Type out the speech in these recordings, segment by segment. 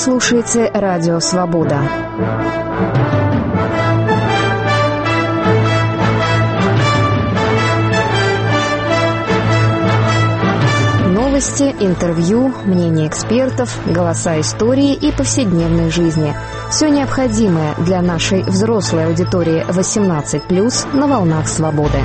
слушаете «Радио Свобода». Новости, интервью, мнения экспертов, голоса истории и повседневной жизни. Все необходимое для нашей взрослой аудитории 18+, на волнах свободы.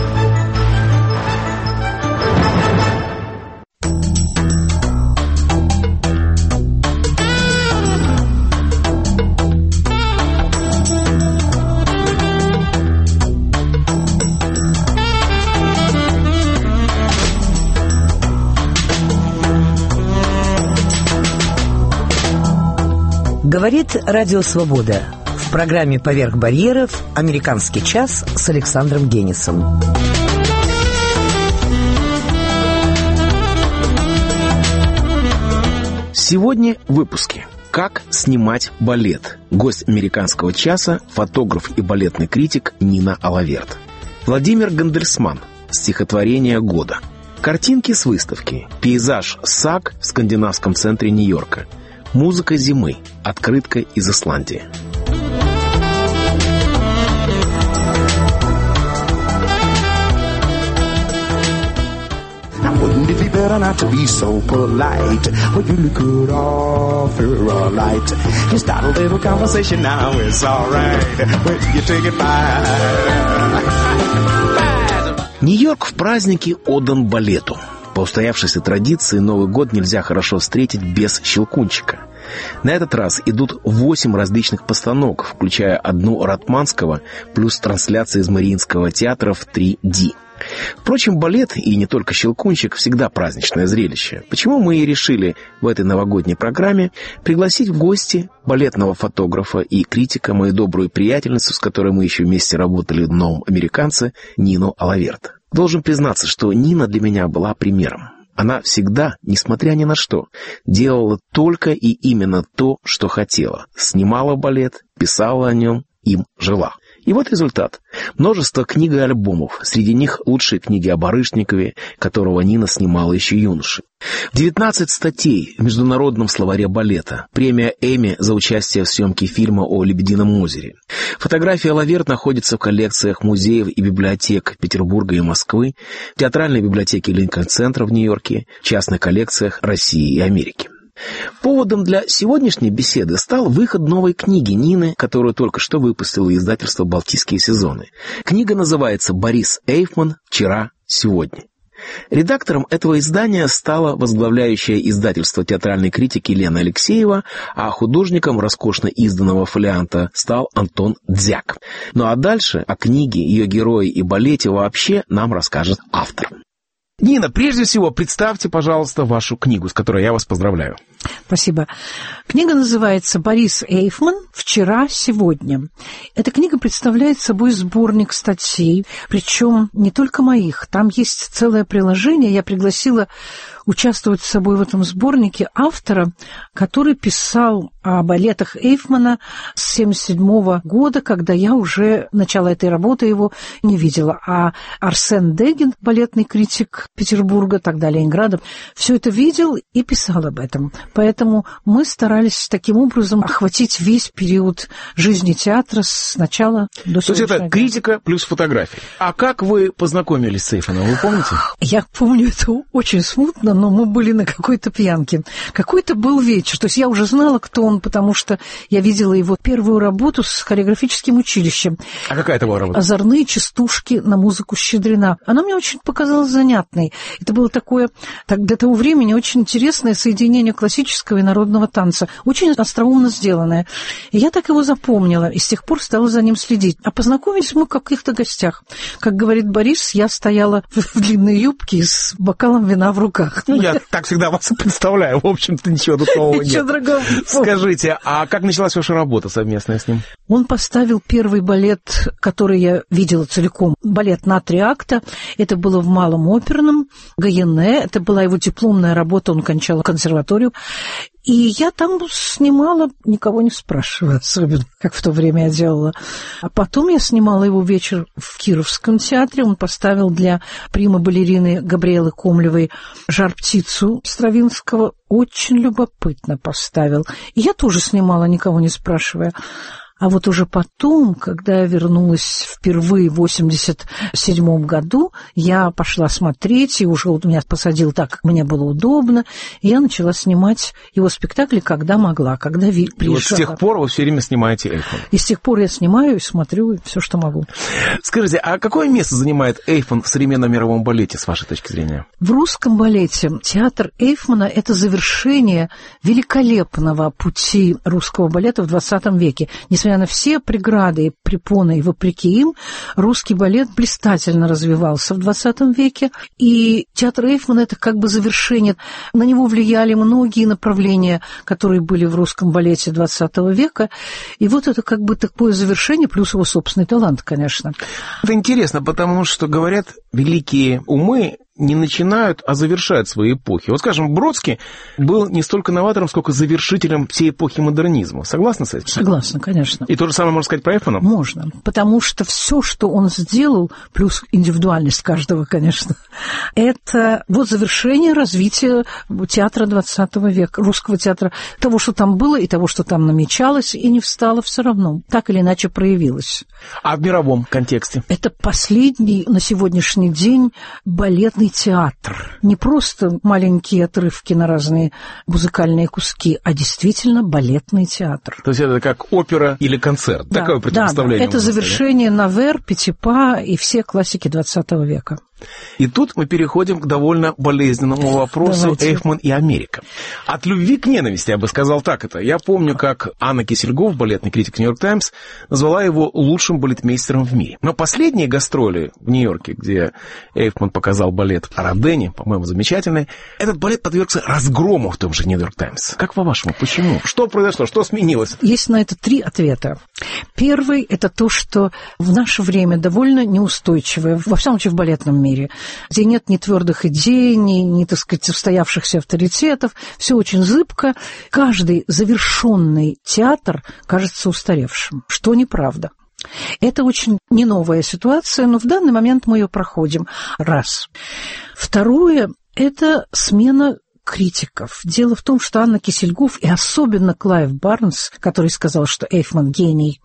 Говорит Радио Свобода. В программе «Поверх барьеров» «Американский час» с Александром Генисом. Сегодня в выпуске. Как снимать балет? Гость «Американского часа» – фотограф и балетный критик Нина Алаверт. Владимир Гандельсман. Стихотворение года. Картинки с выставки. Пейзаж САК в скандинавском центре Нью-Йорка. Музыка зимы. Открытка из Исландии. Wouldn't it be better not to be so polite? Well, you could offer a light. Just start a little conversation now, it's alright. When you take it by. Нью-Йорк в празднике отдан балету. По устоявшейся традиции Новый год нельзя хорошо встретить без «Щелкунчика». На этот раз идут 8 различных постановок, включая одну Ратманского, плюс трансляции из Мариинского театра в 3D. Впрочем, балет, и не только «Щелкунчик», всегда праздничное зрелище. Почему мы и решили в этой новогодней программе пригласить в гости балетного фотографа и критика, мою добрую приятельницу, с которой мы еще вместе работали в «Новом американце», Нину Алаверт. Должен признаться, что Нина для меня была примером. Она всегда, несмотря ни на что, делала только и именно то, что хотела. Снимала балет, писала о нем, им жила. И вот результат. Множество книг и альбомов. Среди них лучшие книги о Барышникове, которого Нина снимала еще юношей. 19 статей в Международном словаре балета. Премия Эмми за участие в съемке фильма о «Лебедином озере». Фотографии Алаверт находятся в коллекциях музеев и библиотек Петербурга и Москвы, в театральной библиотеке Линкольн-центра в Нью-Йорке, в частных коллекциях России и Америки. Поводом для сегодняшней беседы стал выход новой книги Нины, которую только что выпустило издательство «Балтийские сезоны». Книга называется «Борис Эйфман. Вчера, сегодня». Редактором этого издания стала возглавляющая издательство театральной критики Лена Алексеева, а художником роскошно изданного фолианта стал Антон Дзяк. Ну а дальше о книге, ее герое и балете вообще нам расскажет автор. Нина, прежде всего, представьте, пожалуйста, вашу книгу, с которой я вас поздравляю. Спасибо. Книга называется «Борис Эйфман. Вчера, сегодня». Эта книга представляет собой сборник статей, причем не только моих. Там есть целое приложение. Я пригласила участвовать с собой в этом сборнике автора, который писал о балетах Эйфмана с 1977 года, когда я уже начало этой работы его не видела. А Арсен Дегин, балетный критик Петербурга, тогда Ленинграда, все это видел и писал об этом. Поэтому мы старались таким образом охватить весь период жизни театра с начала до сегодняшнего дня. То есть это критика плюс фотографии. А как вы познакомились с Эйфманом, вы помните? Я помню это очень смутно, но мы были на какой-то пьянке. Какой-то был вечер. То есть я уже знала, кто он, потому что я видела его первую работу с хореографическим училищем. А какая это была работа? «Озорные частушки на музыку Щедрина». Она мне очень показалась занятной. Это было такое, для того времени, очень интересное соединение классического и народного танца. Очень остроумно сделанное. И я так его запомнила, и с тех пор стала за ним следить. А познакомились мы в каких-то гостях. Как говорит Борис, я стояла в длинной юбке с бокалом вина в руках. Я так всегда вас и представляю. В общем-то, ничего тут нового нет. Ничего другого. Скажите, а как началась ваша работа совместная с ним? Он поставил первый балет, который я видела целиком. Балет на 3 акта. Это было в Малом оперном, Гайене. Это была его дипломная работа, он кончал консерваторию. И я там снимала, никого не спрашивая, особенно, как в то время я делала. А потом я снимала его вечер в Кировском театре. Он поставил для прима-балерины Габриэлы Комлевой «Жар-птицу» Стравинского. Очень любопытно поставил. И я тоже снимала, никого не спрашивая. А вот уже потом, когда я вернулась впервые в 1987 году, я пошла смотреть, и уже у меня посадил так, как мне было удобно, и я начала снимать его спектакли, когда могла, когда приезжала. И вот с тех пор вы все время снимаете Эйфман? И с тех пор я снимаю и смотрю все, что могу. Скажите, а какое место занимает Эйфман в современном мировом балете, с вашей точки зрения? В русском балете театр Эйфмана – это завершение великолепного пути русского балета в XX веке. Несмотря на все преграды и препоны, и вопреки им, русский балет блистательно развивался в XX веке, и театр Эйфмана – это как бы завершение. На него влияли многие направления, которые были в русском балете XX века, и вот это как бы такое завершение, плюс его собственный талант, конечно. Это интересно, потому что, говорят, великие умы не начинают, а завершают свои эпохи. Вот, скажем, Бродский был не столько новатором, сколько завершителем всей эпохи модернизма. Согласны с этим? Согласна, конечно. И то же самое можно сказать про Эйфмана? Можно, потому что все, что он сделал, плюс индивидуальность каждого, конечно, это вот завершение развития театра XX века, русского театра, того, что там было, и того, что там намечалось, и не встало все равно, так или иначе проявилось. А в мировом контексте? Это последний на сегодняшний день балетный театр. Не просто маленькие отрывки на разные музыкальные куски, а действительно балетный театр. То есть это как опера или концерт? Да, такое противопоставление. Да. Это завершение Навер, Петипа и все классики XX века. И тут мы переходим к довольно болезненному вопросу. Давайте. Эйфман и Америка. От любви к ненависти, я бы сказал так это. Я помню, как Анна Кисельгоф, балетный критик «Нью-Йорк Таймс», назвала его лучшим балетмейстером в мире. Но последние гастроли в Нью-Йорке, где Эйфман показал балет о Родене, по-моему, замечательный, этот балет подвергся разгрому в том же «Нью-Йорк Таймс». Как по-вашему, почему? Что произошло? Что сменилось? Есть на это 3 ответа. Первый – это то, что в наше время довольно неустойчивое, во всяком случае в балетном мире, где нет ни твердых идей, ни, так сказать, устоявшихся авторитетов, все очень зыбко. Каждый завершенный театр кажется устаревшим, что неправда. Это очень не новая ситуация, но в данный момент мы ее проходим. Раз. Второе – это смена критиков. Дело в том, что Анна Кисельгоф и особенно Клайв Барнс, который сказал, что Эйфман гений,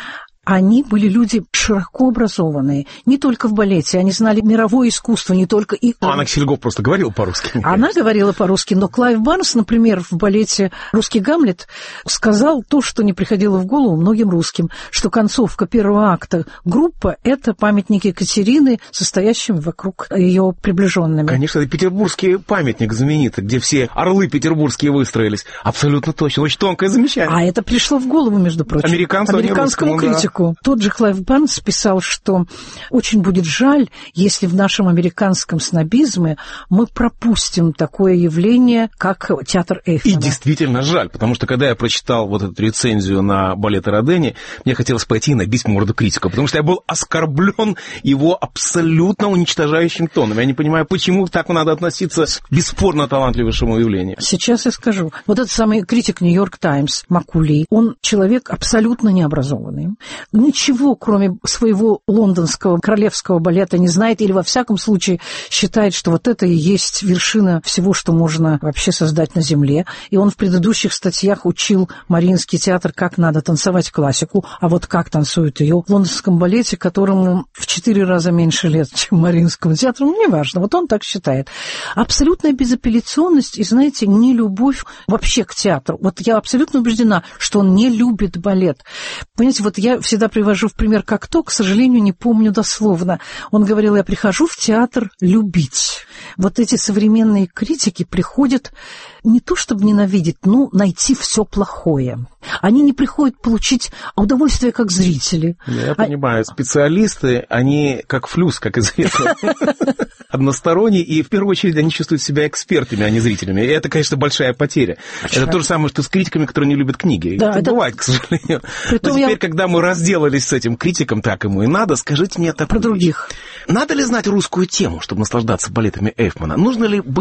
они были люди широко образованные, не только в балете, они знали мировое искусство, не только и... Анна Кисельгоф просто говорила по-русски. Она говорила по-русски, но Клайв Барнс, например, в балете «Русский Гамлет» сказал то, что не приходило в голову многим русским, что концовка первого акта группа – это памятник Екатерины, состоящим вокруг ее приближенными. Конечно, это петербургский памятник знаменитый, где все орлы петербургские выстроились. Абсолютно точно, очень тонкое замечание. А это пришло в голову, между прочим, американскому критику. Да. Тот же Клайв Барнс писал, что очень будет жаль, если в нашем американском снобизме мы пропустим такое явление, как театр Эйфмана. И действительно жаль, потому что когда я прочитал вот эту рецензию на балет о Родене, мне хотелось пойти и набить морду критику, потому что я был оскорблен его абсолютно уничтожающим тоном. Я не понимаю, почему так надо относиться к бесспорно талантливейшему явлению. Сейчас я скажу. Вот этот самый критик «Нью-Йорк Таймс» Маккули, он человек абсолютно необразованный. Ничего, кроме своего лондонского королевского балета, не знает или, во всяком случае, считает, что вот это и есть вершина всего, что можно вообще создать на земле. И он в предыдущих статьях учил Мариинский театр, как надо танцевать классику, а вот как танцуют ее в лондонском балете, которому в 4 раза меньше лет, чем Мариинскому театру. Ну, неважно, вот он так считает. Абсолютная безапелляционность и, знаете, нелюбовь вообще к театру. Вот я абсолютно убеждена, что он не любит балет. Понимаете, вот я всегда привожу в пример Кокто, к сожалению, не помню дословно. Он говорил, я прихожу в театр любить. Вот эти современные критики приходят не то чтобы ненавидеть, но найти все плохое. Они не приходят получить удовольствие как зрители. Я понимаю, специалисты, они как флюс, как известно, односторонний, и в первую очередь они чувствуют себя экспертами, а не зрителями. И это, конечно, большая потеря. Это то же самое, что с критиками, которые не любят книги. Да, это бывает, к сожалению. Но теперь, когда мы разделались с этим критиком, так ему и надо, скажите мне такую про других. Надо ли знать русскую тему, чтобы наслаждаться балетами Эйфмана? Нужно ли быть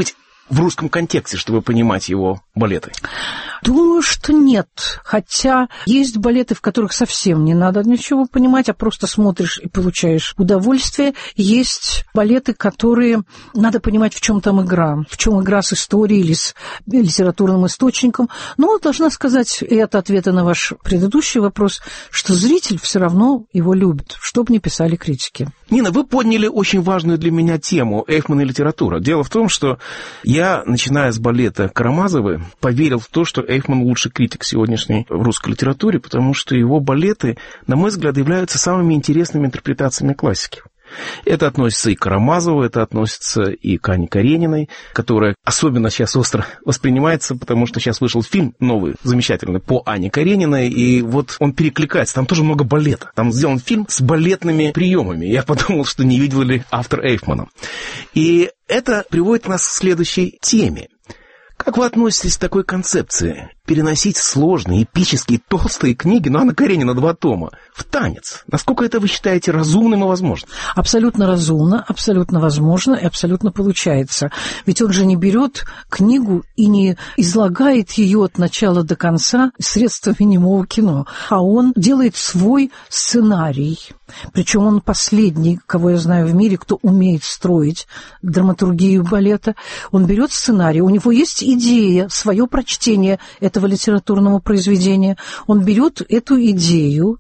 в русском контексте, чтобы понимать его балеты? Думаю, что нет. Хотя есть балеты, в которых совсем не надо ничего понимать, а просто смотришь и получаешь удовольствие. Есть балеты, которые надо понимать, в чем там игра. В чем игра с историей или с литературным источником. Но должна сказать, и это ответы на ваш предыдущий вопрос, что зритель все равно его любит, что бы ни писали критики. Нина, вы подняли очень важную для меня тему Эйфман и литература. Дело в том, что я, начиная с балета Карамазовой, поверил в то, что Эйфман лучший критик сегодняшней в русской литературе, потому что его балеты, на мой взгляд, являются самыми интересными интерпретациями классики. Это относится и к Карамазову, это относится и к Анне Карениной, которая особенно сейчас остро воспринимается, потому что сейчас вышел фильм новый, замечательный, по Анне Карениной, и вот он перекликается, там тоже много балета. Там сделан фильм с балетными приемами. Я подумал, что не видел ли автор Эйфмана. И это приводит нас к следующей теме. Как вы относитесь к такой концепции? Переносить сложные, эпические, толстые книги, Анна Каренина 2 тома, в танец. Насколько это вы считаете разумным и возможным? Абсолютно разумно, абсолютно возможно и абсолютно получается. Ведь он же не берет книгу и не излагает ее от начала до конца средствами немого кино, а он делает свой сценарий. Причем он последний, кого я знаю в мире, кто умеет строить драматургию балета. Он берет сценарий, у него есть идея, свое прочтение этого литературного произведения. Он берет эту идею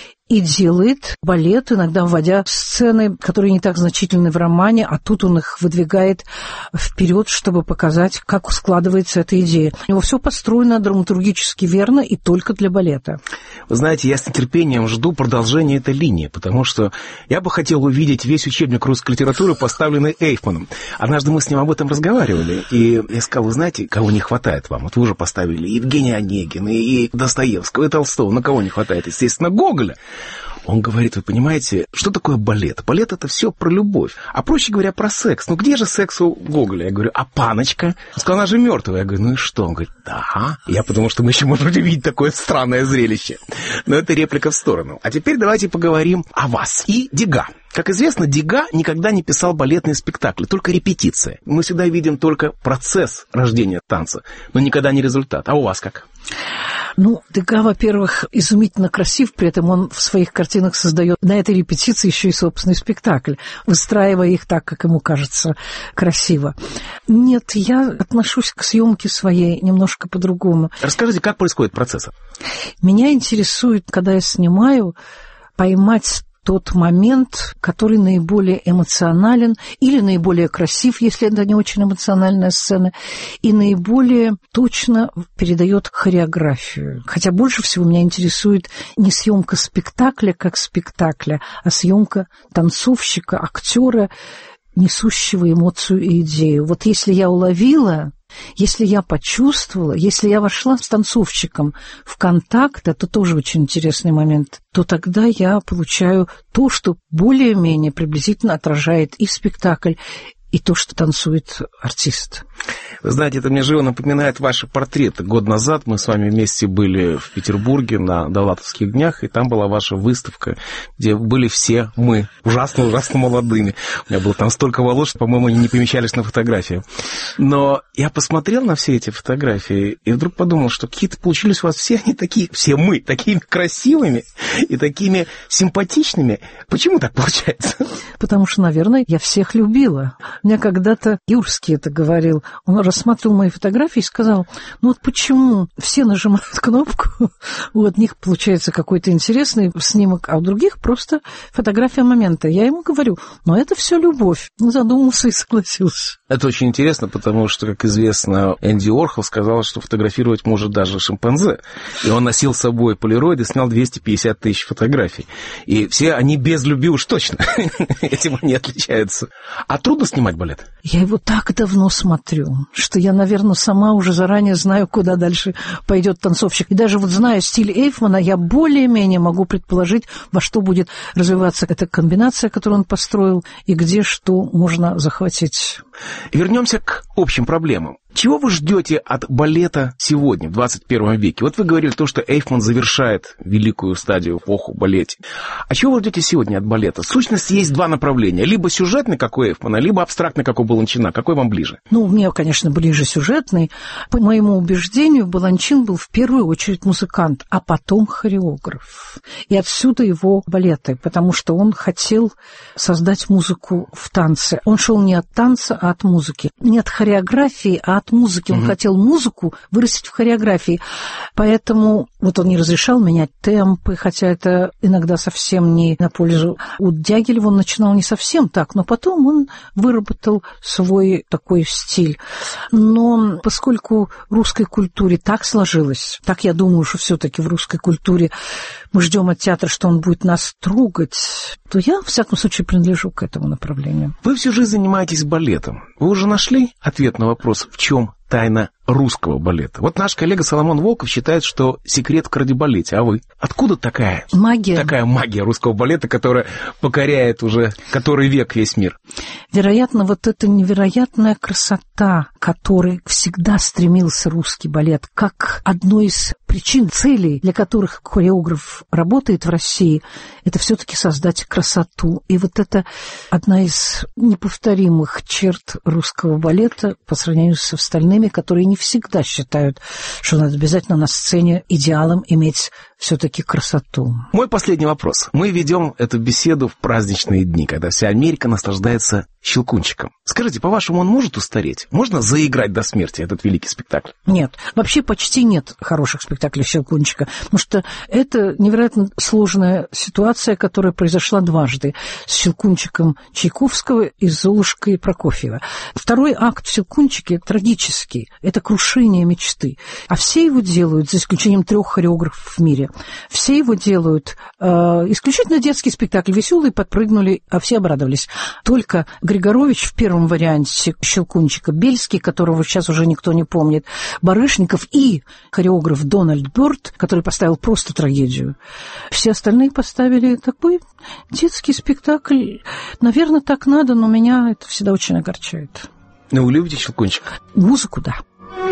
и делает балет, иногда вводя сцены, которые не так значительны в романе, а тут он их выдвигает вперед, чтобы показать, как складывается эта идея. У него все построено драматургически верно и только для балета. Вы знаете, я с нетерпением жду продолжения этой линии, потому что я бы хотел увидеть весь учебник русской литературы, поставленный Эйфманом. Однажды мы с ним об этом разговаривали, и я сказал, вы знаете, кого не хватает вам? Вот вы уже поставили Евгения Онегина, и Достоевского, и Толстого. Но кого не хватает? Естественно, Гоголя. Он говорит, вы понимаете, что такое балет? Балет — это все про любовь. А проще говоря, про секс. Ну где же секс у Гоголя? Я говорю, а Паночка? Он сказал, она же мертвая. Я говорю, ну и что? Он говорит, да. Я подумал, что мы еще можем увидеть такое странное зрелище. Но это реплика в сторону. А теперь давайте поговорим о вас и Дега. Как известно, Дега никогда не писал балетные спектакли, только репетиции. Мы всегда видим только процесс рождения танца, но никогда не результат. А у вас как? Ну, Дега, во-первых, изумительно красив, при этом он в своих картинах создает на этой репетиции еще и собственный спектакль, выстраивая их так, как ему кажется красиво. Нет, я отношусь к съемке своей немножко по-другому. Расскажите, как происходит процесс? Меня интересует, когда я снимаю, поймать тот момент, который наиболее эмоционален или наиболее красив, если это не очень эмоциональная сцена, и наиболее точно передает хореографию. Хотя больше всего меня интересует не съемка спектакля как спектакля, а съемка танцовщика, актера, несущего эмоцию и идею. Вот если я уловила, если я почувствовала, если я вошла с танцовщиком в контакт, это тоже очень интересный момент, то тогда я получаю то, что более-менее приблизительно отражает и спектакль, и то, что танцует артист. Вы знаете, это мне живо напоминает ваши портреты. Год назад мы с вами вместе были в Петербурге на Довлатовских днях, и там была ваша выставка, где были все мы, ужасно-ужасно молодыми. У меня было там столько волос, что, по-моему, они не помещались на фотографии. Но я посмотрел на все эти фотографии и вдруг подумал, что какие-то получились у вас все они такие, все мы, такими красивыми и такими симпатичными. Почему так получается? Потому что, наверное, я всех любила. Мне когда-то Юрский это говорил. Он рассматривал мои фотографии и сказал, ну вот почему все нажимают кнопку, у одних получается какой-то интересный снимок, а у других просто фотография момента. Я ему говорю, но это все любовь. Он задумался и согласился. Это очень интересно, потому что, как известно, Энди Уорхол сказал, что фотографировать может даже шимпанзе. И он носил с собой полироид и снял 250 тысяч фотографий. И все они без любви уж точно. Этим они отличаются. А трудно снимать балет? Я его так давно смотрю, что я, наверное, сама уже заранее знаю, куда дальше пойдет танцовщик. И даже вот зная стиль Эйфмана, я более-менее могу предположить, во что будет развиваться эта комбинация, которую он построил, и где что можно захватить. Вернемся к общим проблемам. Чего вы ждете от балета сегодня, в 21 веке? Вот вы говорили то, что Эйфман завершает великую стадию, эпоху балете. А чего вы ждете сегодня от балета? В сущности, есть два направления. Либо сюжетный, как у Эйфмана, либо абстрактный, как у Баланчина. Какой вам ближе? Мне, конечно, ближе сюжетный. По моему убеждению, Баланчин был в первую очередь музыкант, а потом хореограф. И отсюда его балеты, потому что он хотел создать музыку в танце. Он шел не от танца, а от музыки. Не от хореографии, а от музыки. Он хотел музыку вырастить в хореографии. Поэтому он не разрешал менять темпы, хотя это иногда совсем не на пользу. У Дягилева он начинал не совсем так, но потом он выработал свой такой стиль. Но поскольку в русской культуре так сложилось, так я думаю, что все-таки в русской культуре мы ждем от театра, что он будет нас трогать, то я, в всяком случае, принадлежу к этому направлению. Вы всю жизнь занимаетесь балетом. Вы уже нашли ответ на вопрос, в чем тайна русского балета? Вот наш коллега Соломон Волков считает, что секрет в кардебалете. А вы? Откуда такая магия русского балета, которая покоряет уже который век весь мир? Вероятно, эта невероятная красота, к которой всегда стремился русский балет, как одной из причин, целей, для которых хореограф работает в России, это все-таки создать красоту. И это одна из неповторимых черт русского балета по сравнению с остальными, которые не всегда считают, что надо обязательно на сцене идеалом иметь все-таки красоту. Мой последний вопрос. Мы ведем эту беседу в праздничные дни, когда вся Америка наслаждается Щелкунчиком. Скажите, по-вашему, он может устареть? Можно заиграть до смерти этот великий спектакль? Нет. Вообще почти нет хороших спектаклей Щелкунчика, потому что это невероятно сложная ситуация, которая произошла дважды с Щелкунчиком Чайковского и с Золушкой Прокофьева. Второй акт в Щелкунчике трагический. Это крушение мечты. А все его делают, за исключением 3 хореографов в мире. Все его делают исключительно детский спектакль. Веселые подпрыгнули, а все обрадовались. Только Григорович в первом варианте Щелкунчика, Бельский, которого сейчас уже никто не помнит, Барышников и хореограф Дональд Бёрд, который поставил просто трагедию. Все остальные поставили такой детский спектакль. Наверное, так надо, но меня это всегда очень огорчает. Но вы любите Щелкунчика? Музыку, да.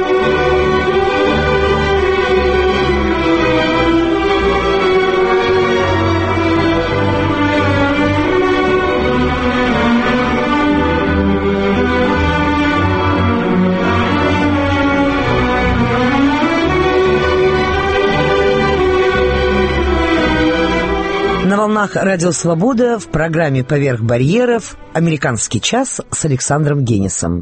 На волнах «Радио Свобода» в программе «Поверх барьеров» «Американский час» с Александром Генисом.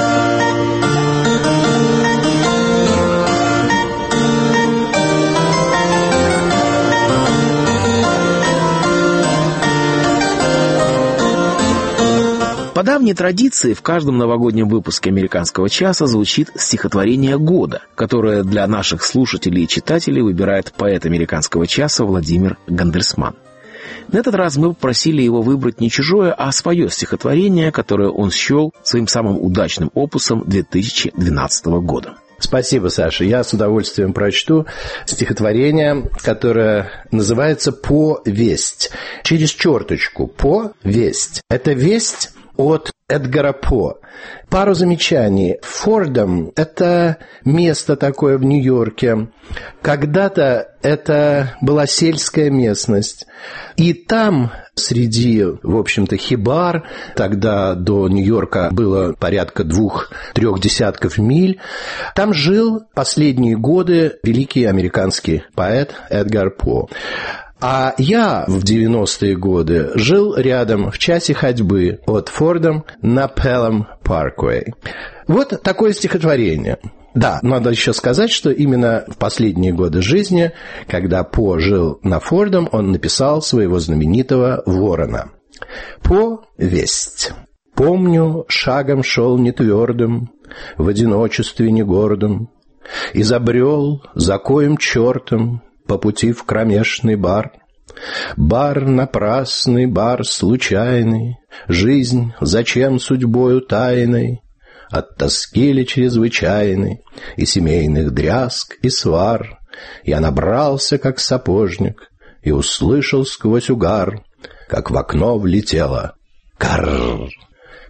По давней традиции в каждом новогоднем выпуске «Американского часа» звучит стихотворение года, которое для наших слушателей и читателей выбирает поэт «Американского часа» Владимир Гандельсман. На этот раз мы попросили его выбрать не чужое, а свое стихотворение, которое он счел своим самым удачным опусом 2012 года. Спасибо, Саша. Я с удовольствием прочту стихотворение, которое называется «Повесть». Через черточку «Повесть». Это весть от Эдгара По. Пару замечаний. Фордом – это место такое в Нью-Йорке. Когда-то это была сельская местность. И там, среди, в общем-то, хибар, тогда до Нью-Йорка было порядка 2-3 десятков миль, там жил последние годы великий американский поэт Эдгар По. А я в 90-е годы жил рядом, в часе ходьбы от Фордом на Пелом Парквей. Вот такое стихотворение. Да, надо еще сказать, что именно в последние годы жизни, когда По жил на Фордом, он написал своего знаменитого «Ворона». Повесть. Помню, шагом шел нетвердым, в одиночестве негордым, и забрел за коим чертом по пути в кромешный бар. Бар напрасный, бар случайный, жизнь зачем судьбою тайной, от тоски ли чрезвычайной, и семейных дрязг, и свар. Я набрался, как сапожник, и услышал сквозь угар, как в окно влетело карр.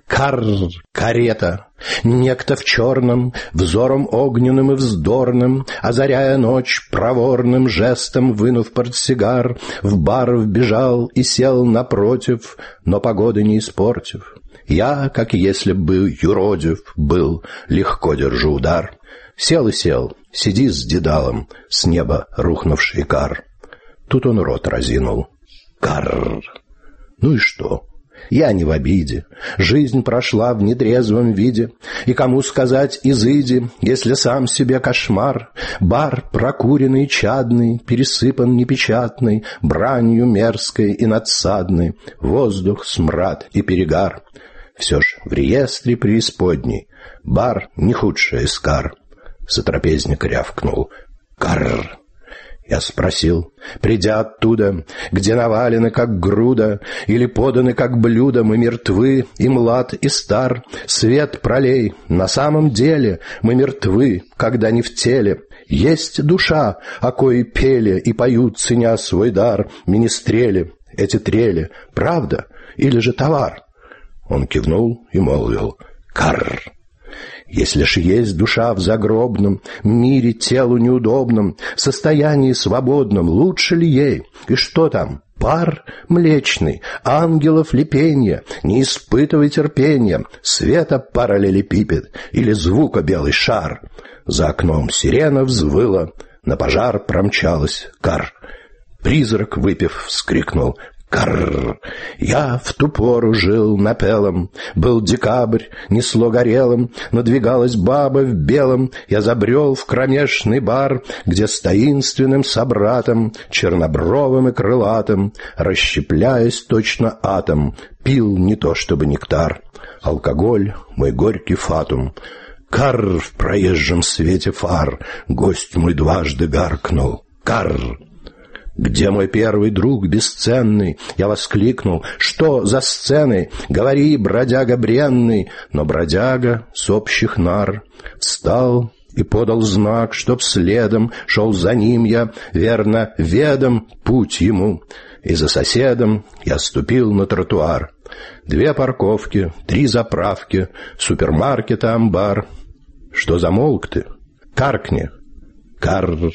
Карр, карета, некто в черном, взором огненным и вздорным, озаряя ночь проворным жестом, вынув портсигар, в бар вбежал и сел напротив, но погоды не испортив. Я, как если бы юродив был, легко держу удар. Сел и сел, сиди с дедалом, с неба рухнувший кар. Тут он рот разинул. Карр. Ну и что? Я не в обиде. Жизнь прошла в нетрезвом виде. И кому сказать изыди, если сам себе кошмар? Бар прокуренный, чадный, пересыпан непечатный, бранью мерзкой и надсадной, воздух, смрад и перегар. Все ж в реестре преисподней бар не худший из кар. Сотрапезник рявкнул. Карр. Я спросил, придя оттуда, где навалены, как груда, или поданы, как блюдо, мы мертвы, и млад, и стар, свет пролей, на самом деле мы мертвы, когда не в теле. Есть душа, о коей пели и поют, ценя свой дар, министрели, эти трели, правда или же товар? Он кивнул и молвил: карр. Если ж есть душа в загробном мире, телу неудобном, состоянии свободном, лучше ли ей? И что там? Пар млечный, ангелов лепенье, не испытывай терпения, света параллелепипед или звука белый шар. За окном сирена взвыла, на пожар промчалась кар. Призрак, выпив, вскрикнул: карр! Я в ту пору жил напелом, был декабрь, несло горелым, надвигалась баба в белом, я забрел в кромешный бар, где с таинственным собратом, чернобровым и крылатым, расщепляясь точно атом, пил не то чтобы нектар, алкоголь — мой горький фатум. Карр в проезжем свете фар, гость мой дважды гаркнул: карр! «Где мой первый друг бесценный?» Я воскликнул: «Что за сцены? Говори, бродяга бренный!» Но бродяга с общих нар встал и подал знак, чтоб следом шел за ним я, верно, ведом путь ему. И за соседом я ступил на тротуар. 2 парковки, 3 заправки, супермаркет и амбар. Что замолк ты? Каркни. Карр.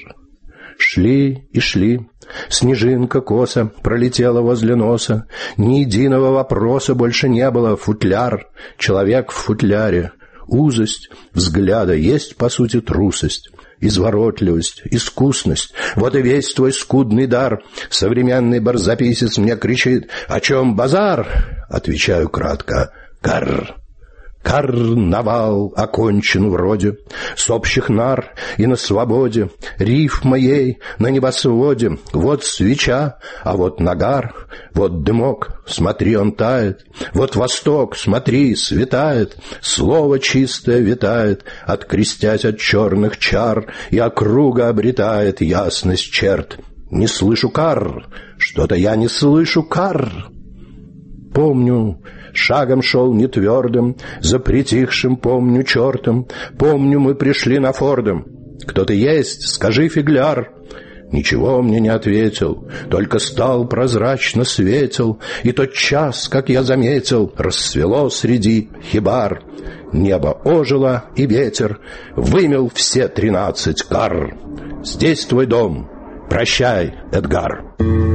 Шли и шли. Снежинка косо пролетела возле носа. Ни единого вопроса больше не было. Футляр, человек в футляре. Узость взгляда есть, по сути, трусость. Изворотливость, искусность — вот и весь твой скудный дар. Современный барзаписец мне кричит: «О чем базар?» Отвечаю кратко: «Карр». Карнавал окончен вроде, с общих нар и на свободе, риф моей на небосводе. Вот свеча, а вот нагар, вот дымок, смотри, он тает. Вот восток, смотри, светает, слово чистое витает, открестясь от черных чар, и округа обретает ясность черт. Не слышу карр, что-то я не слышу карр. Помню, шагом шел нетвердым, за притихшим, помню, чертом. Помню, мы пришли на Фордом. «Кто ты есть? Скажи, фигляр!» Ничего мне не ответил, только стал прозрачно светел. И тот час, как я заметил, рассвело среди хибар. Небо ожило, и ветер вымел все 13 кар. Здесь твой дом. Прощай, Эдгар.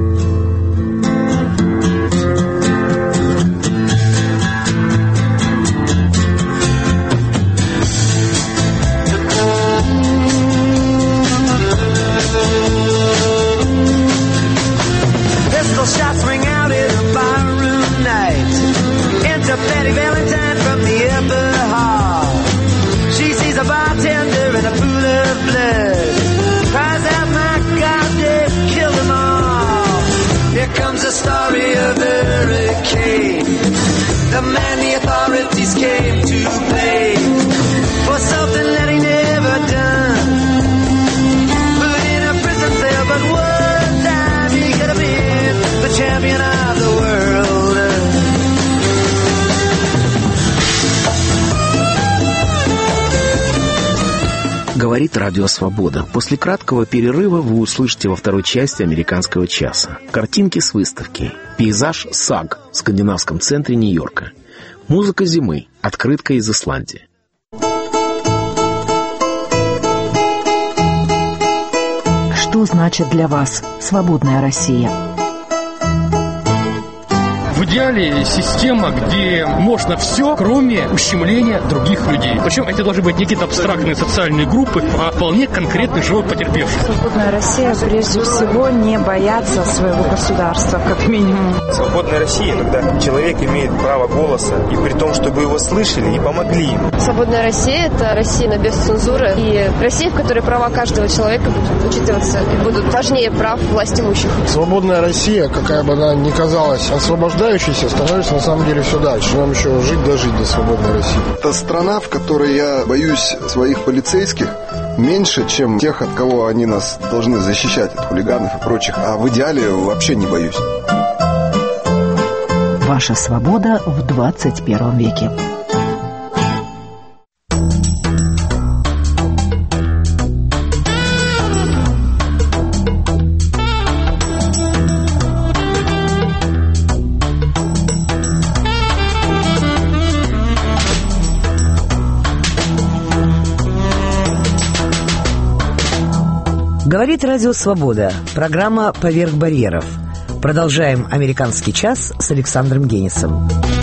The man the authorities came to blame for something that he never done. Put in a prison cell, but one time he could have been the champion of the world. Говорит Радио Свобода. После краткого перерыва вы услышите во второй части «Американского часа» картинки с выставки «Пейзаж САГ» в скандинавском центре Нью-Йорка. Музыка зимы. Открытка из Исландии. Что значит для вас свободная Россия? В идеале система, где можно все, кроме ущемления других людей. Причем это должны быть не какие-то абстрактные социальные группы, а вполне конкретный живой потерпевший. Свободная Россия прежде всего не бояться своего государства, как минимум. Свободная Россия, когда человек имеет право голоса, и при том, чтобы его слышали и помогли ему. Свободная Россия – это Россия без цензуры, и Россия, в которой права каждого человека будут учитываться и будут важнее прав власть имущих. Свободная Россия, какая бы она ни казалась освобождающейся, становится на самом деле все дальше. Нам еще жить до свободной России. Это страна, в которой я боюсь своих полицейских меньше, чем тех, от кого они нас должны защищать, от хулиганов и прочих. А в идеале вообще не боюсь. Ваша свобода в 21 веке. Говорит Радио Свобода. Программа «Поверх барьеров». Продолжаем «Американский час» с Александром Генисом.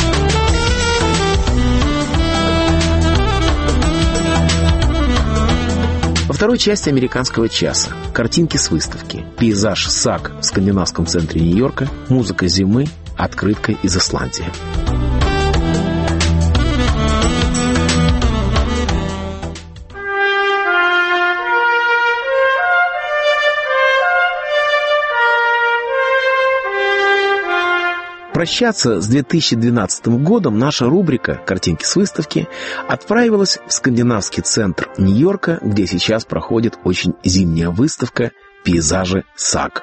Во второй части «Американского часа» картинки с выставки, пейзаж САГ в скандинавском центре Нью-Йорка, музыка зимы, открытка из Исландии. Прощаться с 2012 годом наша рубрика «Картинки с выставки» отправилась в скандинавский центр Нью-Йорка, где сейчас проходит очень зимняя выставка «Пейзажи САГ».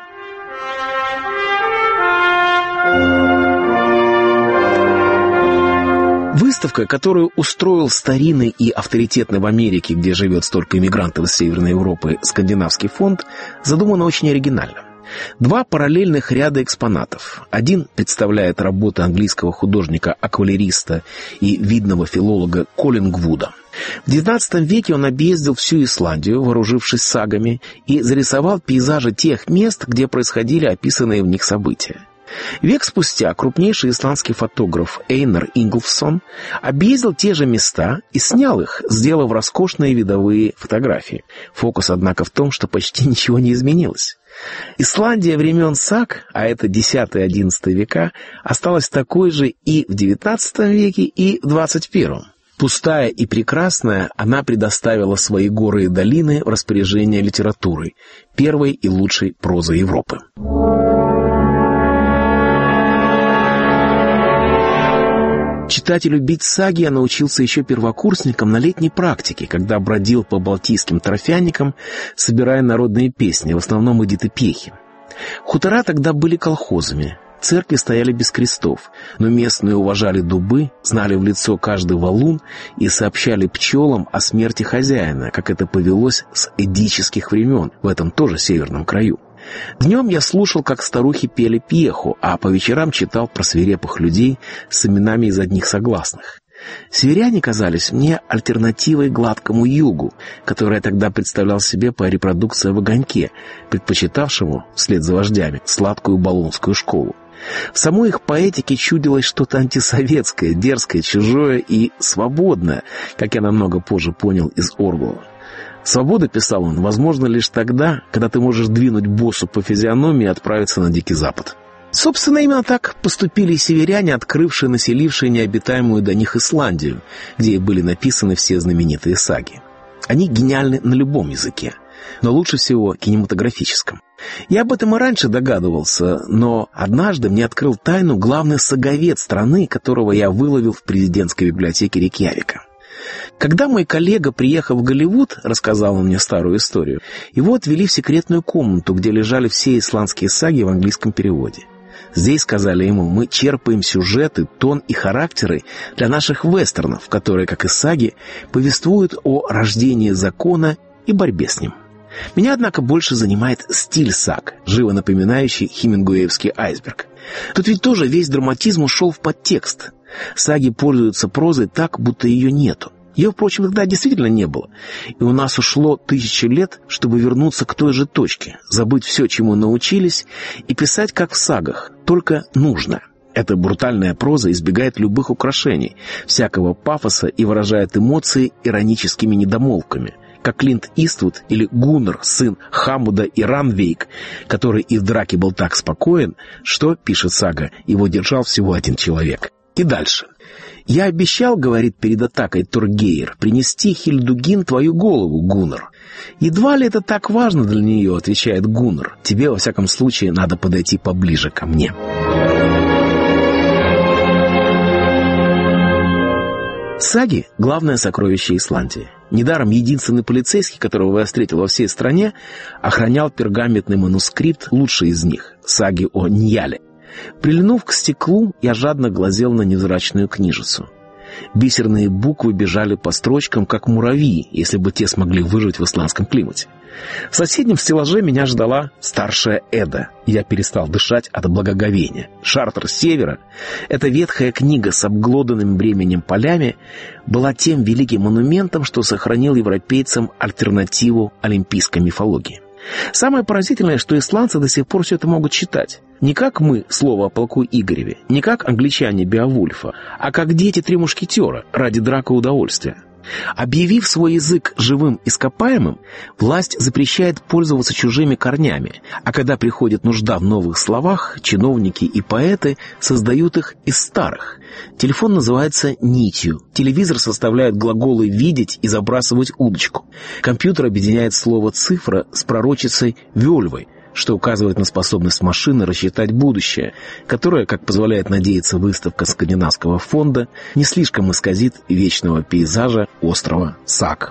Выставка, которую устроил старинный и авторитетный в Америке, где живет столько иммигрантов из Северной Европы, скандинавский фонд, задумана очень оригинально. Два параллельных ряда экспонатов. Один представляет работы английского художника-акварелиста и видного филолога Коллингвуда. В XIX веке он объездил всю Исландию, вооружившись сагами, и зарисовал пейзажи тех мест, где происходили описанные в них события. Век спустя крупнейший исландский фотограф Эйнар Ингольфсон объездил те же места и снял их, сделав роскошные видовые фотографии. Фокус, однако, в том, что почти ничего не изменилось. Исландия времен САГ, а это X-XI века, осталась такой же и в XIX веке, и в XXI. Пустая и прекрасная, она предоставила свои горы и долины в распоряжение литературы, первой и лучшей прозы Европы. Читать и любить саги я научился еще первокурсником на летней практике, когда бродил по балтийским торфяникам, собирая народные песни, в основном Эдиты Пьехи. Хутора тогда были колхозами, церкви стояли без крестов, но местные уважали дубы, знали в лицо каждый валун и сообщали пчелам о смерти хозяина, как это повелось с эдических времен, в этом тоже северном краю. Днем я слушал, как старухи пели пьеху, а по вечерам читал про свирепых людей с именами из одних согласных. Северяне казались мне альтернативой гладкому югу, который я тогда представлял себе по репродукции в огоньке, предпочитавшему, вслед за вождями, сладкую болонскую школу. В самой их поэтике чудилось что-то антисоветское, дерзкое, чужое и свободное, как я намного позже понял из Оргула. «Свобода, — писал он, — возможно лишь тогда, когда ты можешь двинуть боссу по физиономии и отправиться на Дикий Запад». Собственно, именно так поступили северяне, открывшие, населившие необитаемую до них Исландию, где и были написаны все знаменитые саги. Они гениальны на любом языке, но лучше всего кинематографическом. Я об этом и раньше догадывался, но однажды мне открыл тайну главный саговед страны, которого я выловил в президентской библиотеке Рейкьявика. Когда мой коллега приехал в Голливуд, рассказал он мне старую историю, его отвели в секретную комнату, где лежали все исландские саги в английском переводе. Здесь, сказали ему, мы черпаем сюжеты, тон и характеры для наших вестернов, которые, как и саги, повествуют о рождении закона и борьбе с ним. Меня, однако, больше занимает стиль саг, живо напоминающий хемингуэевский айсберг. Тут ведь тоже весь драматизм ушел в подтекст. Саги пользуются прозой так, будто ее нету. Ее, впрочем, тогда действительно не было. И у нас ушло 1000 лет, чтобы вернуться к той же точке, забыть все, чему научились, и писать, как в сагах, только нужно. Эта брутальная проза избегает любых украшений, всякого пафоса и выражает эмоции ироническими недомолвками, как Клинт Иствуд или Гуннар, сын Хаммуда и Ранвейк, который и в драке был так спокоен, что, пишет сага, его держал всего один человек. И дальше. «Я обещал, — говорит перед атакой Торгейр, — принести Хильдугин твою голову, Гуннар. Едва ли это так важно для нее, — отвечает Гуннар. Тебе, во всяком случае, надо подойти поближе ко мне». Саги — главное сокровище Исландии. Недаром единственный полицейский, которого я встретил во всей стране, охранял пергаментный манускрипт, лучший из них — саги о Ньяле. Прильнув к стеклу, я жадно глазел на невзрачную книжицу. Бисерные буквы бежали по строчкам, как муравьи, если бы те смогли выжить в исландском климате. В соседнем стеллаже меня ждала старшая Эда. Я перестал дышать от благоговения. «Шартер Севера», эта ветхая книга с обглоданным временем полями, была тем великим монументом, что сохранил европейцам альтернативу олимпийской мифологии. Самое поразительное, что исландцы до сих пор все это могут читать. Не как мы, слово о полку Игореве, не как англичане Беовульфа, а как дети Три мушкетера ради драка удовольствия. Объявив свой язык живым ископаемым, власть запрещает пользоваться чужими корнями, а когда приходит нужда в новых словах, чиновники и поэты создают их из старых. Телефон называется нитью, телевизор составляет глаголы «видеть» и «забрасывать удочку». Компьютер объединяет слово «цифра» с пророчицей «вельвой», что указывает на способность машины рассчитать будущее, которое, как позволяет надеяться выставка Скандинавского фонда, не слишком исказит вечного пейзажа острова Саг.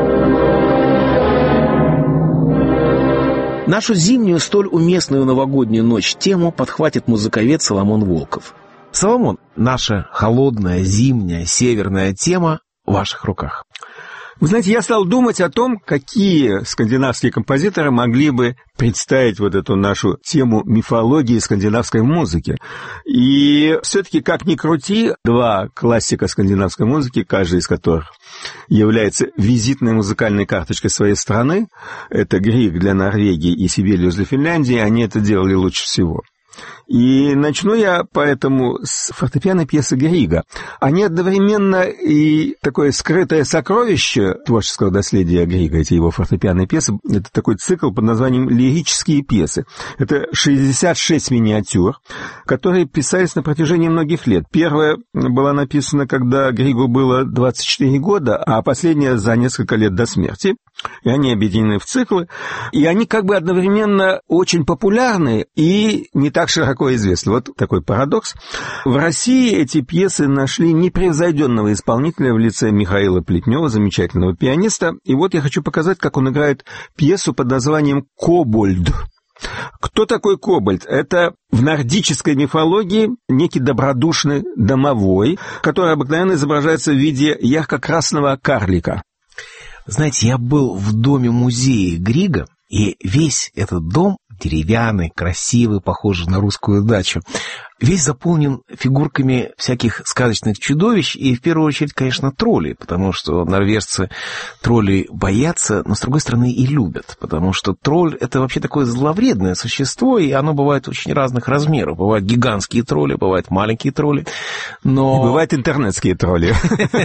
Нашу зимнюю, столь уместную новогоднюю ночь тему подхватит музыковед Соломон Волков. Соломон, наша холодная, зимняя, северная тема в ваших руках. Вы знаете, я стал думать о том, какие скандинавские композиторы могли бы представить вот эту нашу тему мифологии скандинавской музыки. И все-таки, как ни крути, два классика скандинавской музыки, каждый из которых является визитной музыкальной карточкой своей страны, это Григ для Норвегии и Сибелиус для Финляндии, они это делали лучше всего. И начну я поэтому с фортепианной пьесы Грига. Они одновременно и такое скрытое сокровище творческого наследия Грига, эти его фортепианные пьесы. Это такой цикл под названием «Лирические пьесы». Это 66 миниатюр, которые писались на протяжении многих лет. Первая была написана, когда Григу было 24 года, а последняя за несколько лет до смерти. И они объединены в циклы. И они как бы одновременно очень популярны и не так широко известны. Вот такой парадокс. В России эти пьесы нашли непревзойденного исполнителя в лице Михаила Плетнева, замечательного пианиста. И вот я хочу показать, как он играет пьесу под названием «Кобольд». Кто такой Кобольд? Это в нордической мифологии некий добродушный домовой, который обыкновенно изображается в виде ярко-красного карлика. Знаете, я был в доме-музее Грига, и весь этот дом деревянный, красивый, похожий на русскую дачу, весь заполнен фигурками всяких сказочных чудовищ, и в первую очередь, конечно, троллей, потому что норвежцы троллей боятся, но, с другой стороны, и любят, потому что тролль — это вообще такое зловредное существо, и оно бывает очень разных размеров. Бывают гигантские тролли, бывают маленькие тролли, но... И бывают интернетские тролли.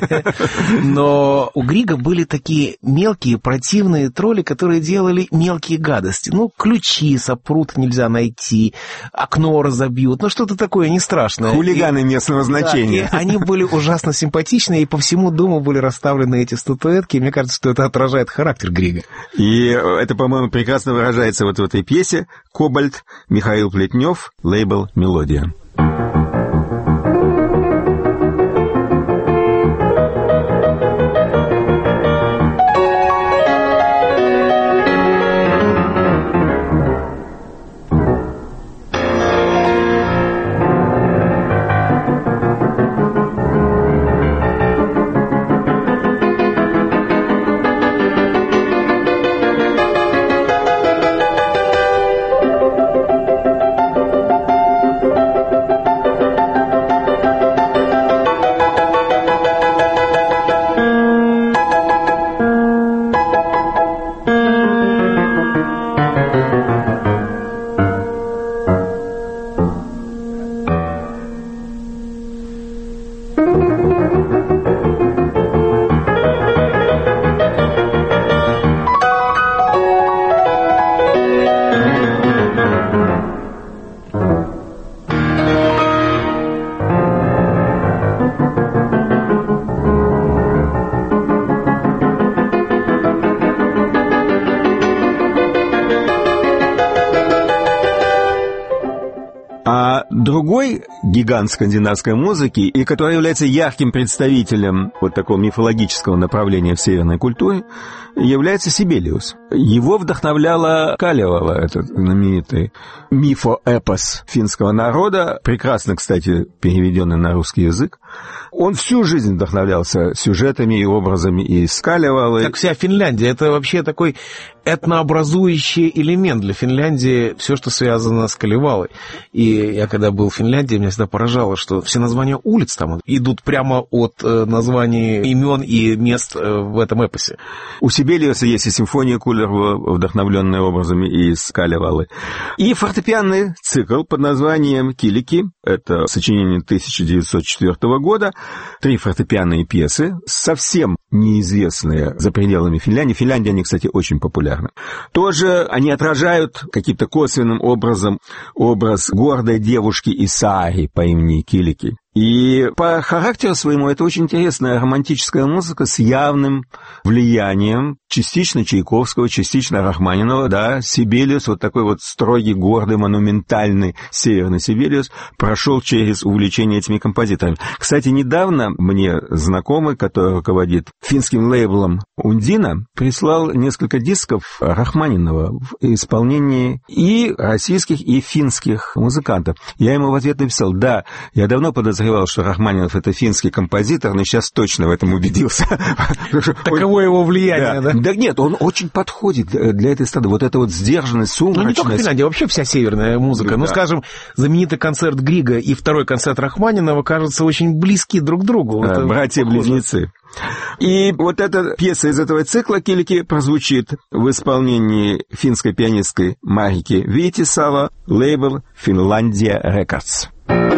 Но у Грига были такие мелкие, противные тролли, которые делали мелкие гадости. Ну, ключи сопрут, нельзя найти, окно разобьют, ну, что-то такое не страшное. Хулиганы местного значения. Да, они были ужасно симпатичны, и по всему дому были расставлены эти статуэтки. Мне кажется, что это отражает характер Грига. И это, по-моему, прекрасно выражается вот в этой пьесе «Кобальт», Михаил Плетнев, лейбл «Мелодия». Другой гигант скандинавской музыки, и который является ярким представителем вот такого мифологического направления в северной культуре, является Сибелиус. Его вдохновляла Калевала, этот знаменитый мифоэпос финского народа, прекрасно, кстати, переведенный на русский язык. Он всю жизнь вдохновлялся сюжетами и образами из Калевалы. Как вся Финляндия, это вообще такой этнообразующий элемент для Финляндии, все, что связано с Калевалой. И я когда был в Финляндии, меня всегда поражало, что все названия улиц там идут прямо от названий имен и мест в этом эпосе. У Сибелиуса есть и симфония Кулерва, вдохновленная образами из Калевалы, и фортепианный цикл под названием «Килики». Это сочинение 1904 года. 3 фортепианные пьесы, совсем неизвестные за пределами Финляндии. В Финляндии они, кстати, очень популярны. Тоже они отражают каким-то косвенным образом образ гордой девушки Исаари по имени Килики. И по характеру своему это очень интересная романтическая музыка с явным влиянием частично Чайковского, частично Рахманинова, да, Сибелиус, вот такой вот строгий, гордый, монументальный северный Сибелиус, прошел через увлечение этими композиторами. Кстати, недавно мне знакомый, который руководит финским лейблом Ундина, прислал несколько дисков Рахманинова в исполнении и российских, и финских музыкантов. Я ему в ответ написал: да, я давно подозревал, что Рахманинов — это финский композитор, но сейчас точно в этом убедился. Таково его влияние, да? Да нет, он очень подходит для этой эстрады. Вот эта вот сдержанность, сумрачность. Ну, не только Финляндия, вообще вся северная музыка. Да. Ну, скажем, знаменитый концерт Грига и второй концерт Рахманинова, кажутся очень близки друг к другу. Братья-близнецы. И вот эта пьеса из этого цикла «Килики» прозвучит в исполнении финской пианистки Марики Витисала, лейбл «Финляндия Рекордс».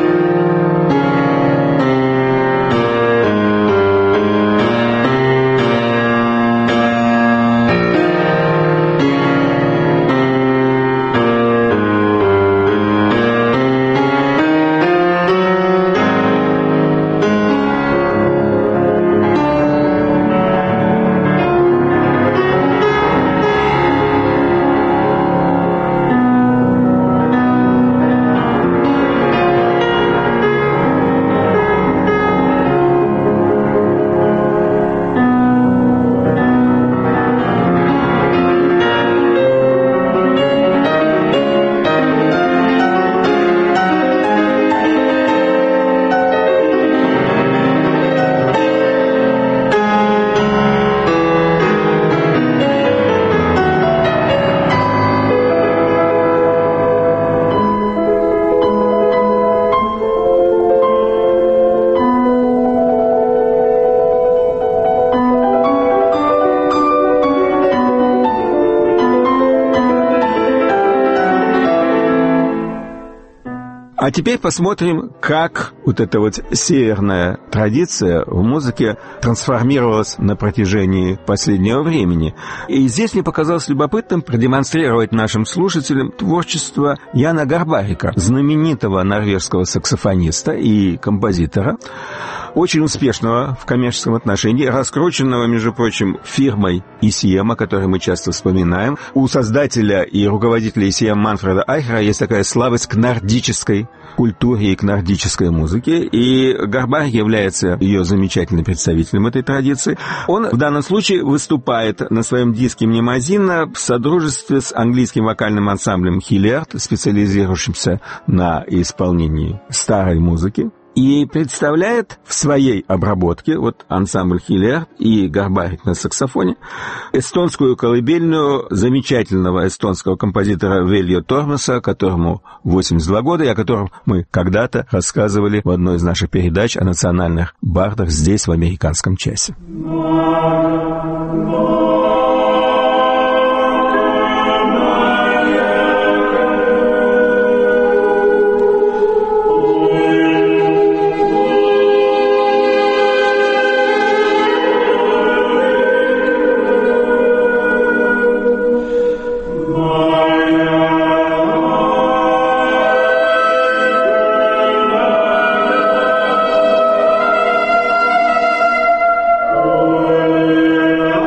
А теперь посмотрим, как вот эта вот северная традиция в музыке трансформировалась на протяжении последнего времени. И здесь мне показалось любопытным продемонстрировать нашим слушателям творчество Яна Гарбарика, знаменитого норвежского саксофониста и композитора, очень успешного в коммерческом отношении, раскрученного, между прочим, фирмой ECM, о которой мы часто вспоминаем. У создателя и руководителя ECM Манфреда Айхера есть такая слабость к нордической культуре и к нордической музыке, и Гарбарик является ее замечательным представителем этой традиции. Он в данном случае выступает на своем диске «Мнемозина» в содружестве с английским вокальным ансамблем «Хиллиард», специализирующимся на исполнении старой музыки, и представляет в своей обработке, вот ансамбль «Хиллиард» и Гарбарик на саксофоне, эстонскую колыбельную замечательного эстонского композитора Вельо Тормаса, которому 82 года, и о котором мы когда-то рассказывали в одной из наших передач о национальных бардах здесь, в американском часе. Oh,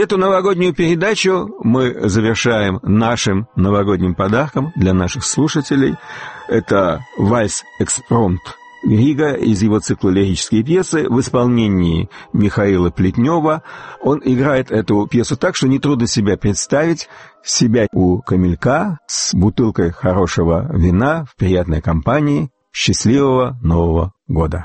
эту новогоднюю передачу мы завершаем нашим новогодним подарком для наших слушателей. Это вальс «Экспромт» Грига из его цикла «Лирические пьесы» в исполнении Михаила Плетнева. Он играет эту пьесу так, что нетрудно себя представить, себя у камелька с бутылкой хорошего вина в приятной компании. Счастливого Нового года!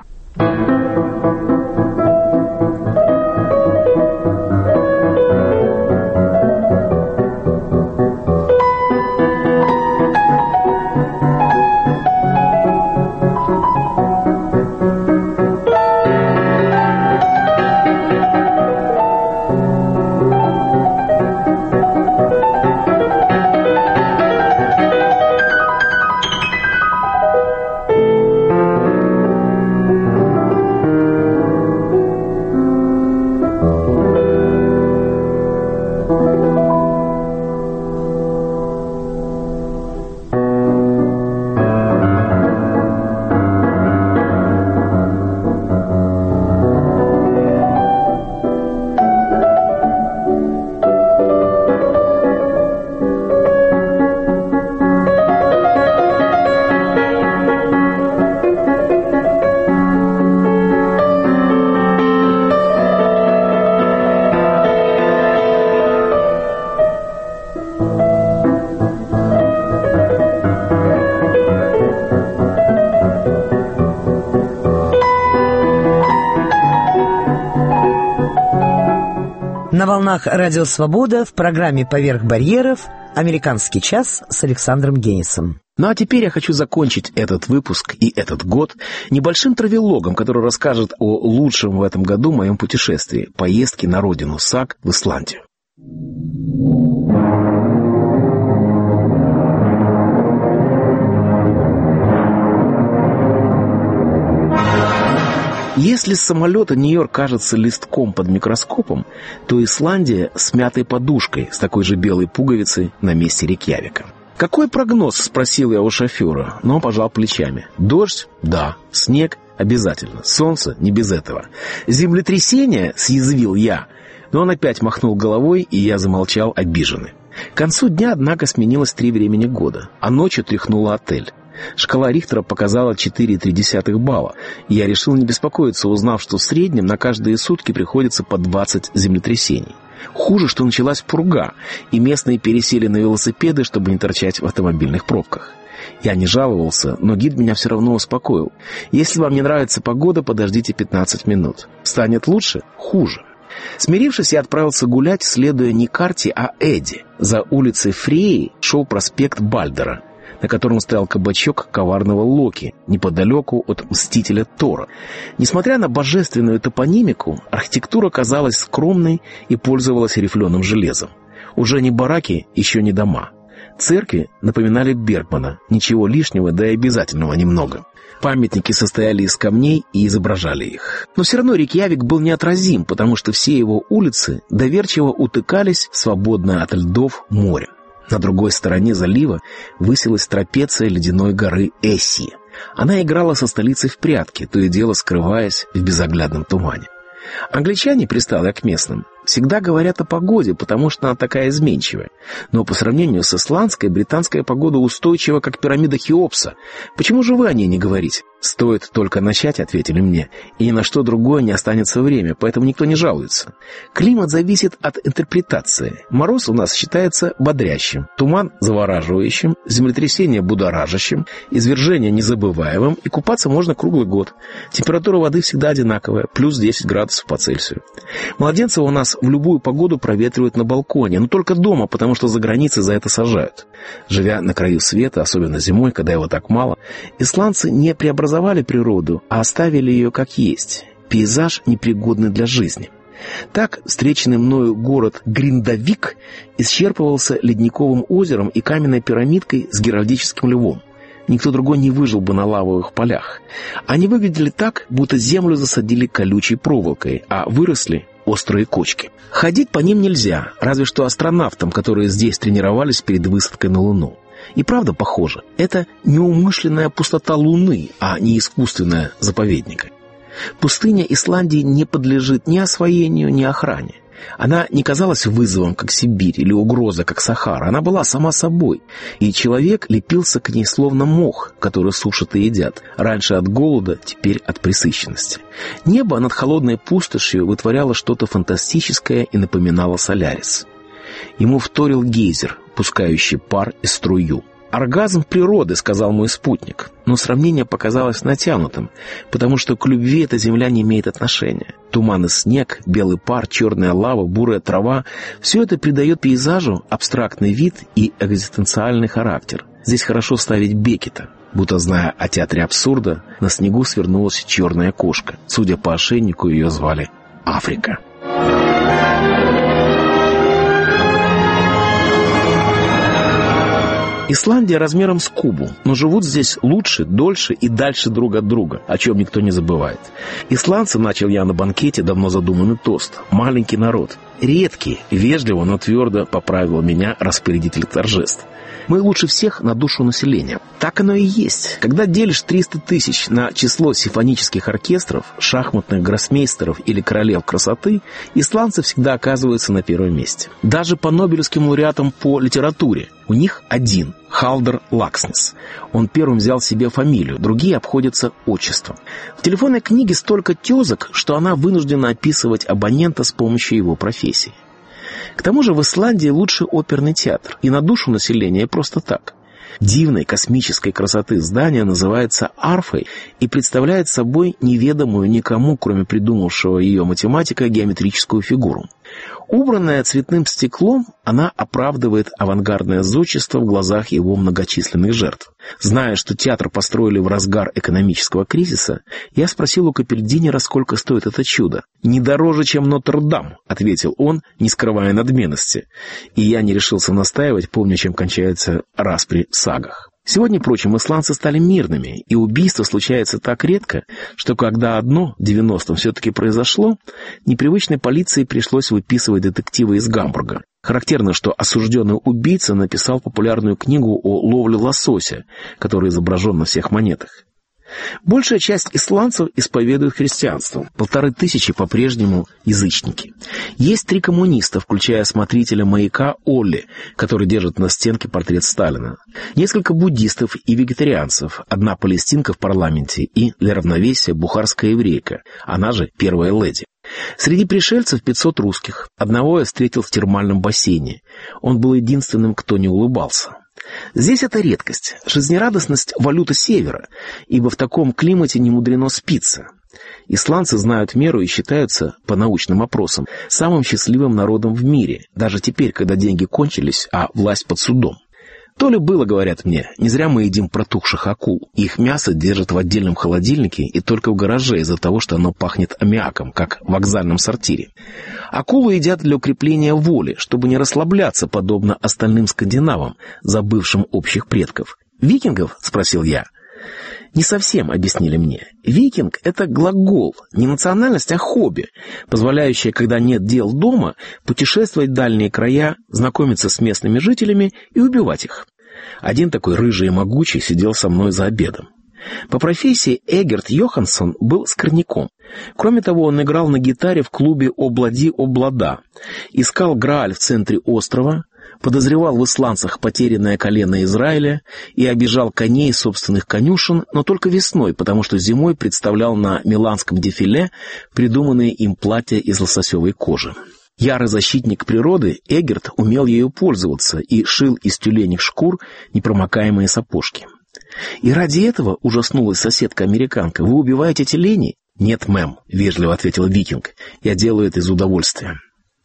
На волнах «Радио Свобода» в программе «Поверх барьеров» «Американский час» с Александром Генисом. Ну а теперь я хочу закончить этот выпуск и этот год небольшим травелогом, который расскажет о лучшем в этом году моем путешествии – поездке на родину САК в Исландию. Если с самолета Нью-Йорк кажется листком под микроскопом, то Исландия с мятой подушкой, с такой же белой пуговицей на месте Рейкьявика. «Какой прогноз?» – спросил я у шофера, но он пожал плечами. «Дождь? Да. Снег? Обязательно. Солнце? Не без этого. Землетрясение?» – съязвил я. Но он опять махнул головой, и я замолчал обиженный. К концу дня, однако, сменилось 3 времени года, а ночью тряхнула отель. Шкала Рихтера показала 4,3 балла, и я решил не беспокоиться, узнав, что в среднем на каждые сутки приходится по 20 землетрясений. Хуже, что началась пурга, и местные пересели на велосипеды, чтобы не торчать в автомобильных пробках. Я не жаловался, но гид меня все равно успокоил. Если вам не нравится погода, подождите 15 минут. Станет лучше? Хуже. Смирившись, я отправился гулять, следуя не карте, а Эдди. За улицей Фреи шел проспект Бальдера, на котором стоял кабачок коварного Локи, неподалеку от Мстителя Тора. Несмотря на божественную топонимику, архитектура казалась скромной и пользовалась рифленым железом. Уже не бараки, еще не дома. Церкви напоминали Бергмана, ничего лишнего, да и обязательного немного. Памятники состояли из камней и изображали их. Но все равно Рейкьявик был неотразим, потому что все его улицы доверчиво утыкались в свободное от льдов море. На другой стороне залива высилась трапеция ледяной горы Эсси. Она играла со столицей в прятки, то и дело скрываясь в безоглядном тумане. Англичане, пристал я к местным, всегда говорят о погоде, потому что она такая изменчивая. Но по сравнению с исландской, британская погода устойчива, как пирамида Хеопса. Почему же вы о ней не говорите? Стоит только начать, ответили мне, и ни на что другое не останется время, поэтому никто не жалуется. Климат зависит от интерпретации. Мороз у нас считается бодрящим, туман завораживающим, землетрясение будоражащим, извержение незабываемым, и купаться можно круглый год. Температура воды всегда одинаковая, плюс 10 градусов по Цельсию. Младенца у нас в любую погоду проветривают на балконе, но только дома, потому что за границей за это сажают. Живя на краю света, особенно зимой, когда его так мало, исландцы не преобразовали природу, а оставили ее как есть. Пейзаж, непригодный для жизни. Так, встреченный мною город Гриндавик исчерпывался ледниковым озером и каменной пирамидкой с геральдическим львом. Никто другой не выжил бы на лавовых полях. Они выглядели так, будто землю засадили колючей проволокой, а выросли острые кочки. Ходить по ним нельзя, разве что астронавтам, которые здесь тренировались перед высадкой на Луну. И правда похоже, это неумышленная пустота Луны, а не искусственная заповедника. Пустыня Исландии не подлежит ни освоению, ни охране. Она не казалась вызовом, как Сибирь, или угрозой, как Сахара. Она была сама собой, и человек лепился к ней словно мох, который сушат и едят. Раньше от голода, теперь от пресыщенности. Небо над холодной пустошью вытворяло что-то фантастическое и напоминало Солярис. Ему вторил гейзер, пускающий пар и струю. «Оргазм природы», — сказал мой спутник, но сравнение показалось натянутым, потому что к любви эта земля не имеет отношения. Туман и снег, белый пар, черная лава, бурая трава — все это придает пейзажу абстрактный вид и экзистенциальный характер. Здесь хорошо ставить Беккета. Будто зная о театре абсурда, на снегу свернулась черная кошка. Судя по ошейнику, ее звали Африка. Исландия размером с Кубу, но живут здесь лучше, дольше и дальше друг от друга, о чем никто не забывает. Исландцы, начал я на банкете давно задуманный тост, маленький народ. Редкий, вежливо, но твердо поправил меня распорядитель торжеств. Мы лучше всех на душу населения. Так оно и есть. Когда делишь 300 тысяч на число симфонических оркестров, шахматных гроссмейстеров или королев красоты, исландцы всегда оказываются на первом месте. Даже по нобелевским лауреатам по литературе. У них один – Халдер Лакснес. Он первым взял себе фамилию, другие обходятся отчеством. В телефонной книге столько тезок, что она вынуждена описывать абонента с помощью его профессии. К тому же в Исландии лучший оперный театр, и на душу населения просто так. Дивной космической красоты здание называется арфой и представляет собой неведомую никому, кроме придумавшего ее математика, геометрическую фигуру. Убранная цветным стеклом, она оправдывает авангардное зодчество в глазах его многочисленных жертв. Зная, что театр построили в разгар экономического кризиса, я спросил у капельдинера, сколько стоит это чудо. «Не дороже, чем Нотр-Дам», — ответил он, не скрывая надменности. И я не решился настаивать, помня, чем кончаются распри в сагах. Сегодня, впрочем, исландцы стали мирными, и убийство случается так редко, что когда одно в 90-м все-таки произошло, непривычной полиции пришлось выписывать детектива из Гамбурга. Характерно, что осужденный убийца написал популярную книгу о ловле лосося, который изображен на всех монетах. Большая часть исландцев исповедует христианство. 1500 по-прежнему язычники. Есть 3 коммуниста, включая смотрителя маяка Олли, который держит на стенке портрет Сталина. Несколько буддистов и вегетарианцев. 1 палестинка в парламенте и, для равновесия, бухарская еврейка, она же первая леди. Среди пришельцев 500 русских. Одного я встретил в термальном бассейне. Он был единственным, кто не улыбался. Здесь это редкость, жизнерадостность – валюта севера, ибо в таком климате не мудрено спиться. Исландцы знают меру и считаются, по научным опросам, самым счастливым народом в мире, даже теперь, когда деньги кончились, а власть под судом. То ли было, говорят мне, не зря мы едим протухших акул. Их мясо держат в отдельном холодильнике и только в гараже из-за того, что оно пахнет аммиаком, как в вокзальном сортире. Акулу едят для укрепления воли, чтобы не расслабляться, подобно остальным скандинавам, забывшим общих предков. «Викингов?» — спросил я. «Не совсем», — объяснили мне. «Викинг» — это глагол, не национальность, а хобби, позволяющее, когда нет дел дома, путешествовать в дальние края, знакомиться с местными жителями и убивать их. Один такой рыжий и могучий сидел со мной за обедом. По профессии Эгерт Йоханссон был скорняком. Кроме того, он играл на гитаре в клубе «Облади-Облада», искал Грааль в центре острова, подозревал в исландцах потерянное колено Израиля и обижал коней собственных конюшен, но только весной, потому что зимой представлял на миланском дефиле придуманные им платья из лососевой кожи. Ярый защитник природы, Эгерт умел ею пользоваться и шил из тюленьих шкур непромокаемые сапожки. «И ради этого, — ужаснулась соседка-американка, — вы убиваете тюленей?» «Нет, мэм», — вежливо ответил викинг, — «я делаю это из удовольствия».